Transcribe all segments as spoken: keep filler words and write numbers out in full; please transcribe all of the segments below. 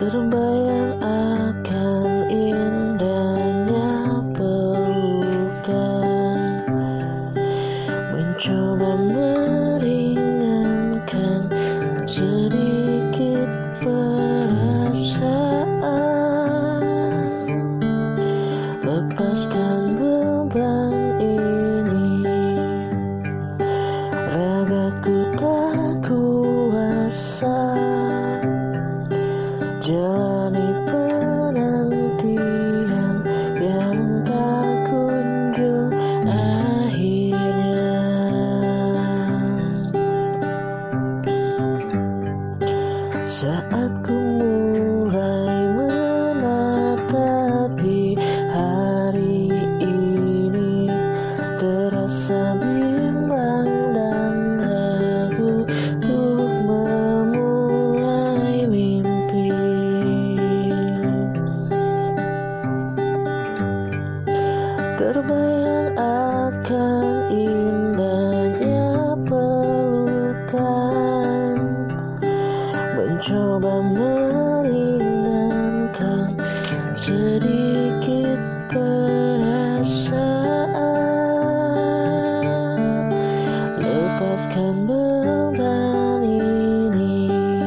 Terbayang akan indahnya pelukan, mencoba meringankan sedikit perasaan. Lepaskan beban ini, ragaku tak kuasa jalani penantian yang tak kunjung akhirnya. Saat ku mulai menatapi hari ini, terasa bimbang dan ragu untuk memulai mimpi. Terbayang akan indahnya pelukan, mencoba meringankan sedikit perasaan. Lepaskan beban ini,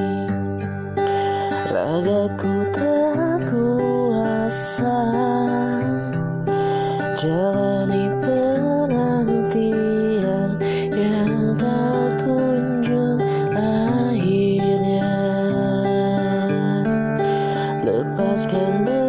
ragaku tak kuasa jalani penantian yang tak kunjung akhirnya. Lepaskan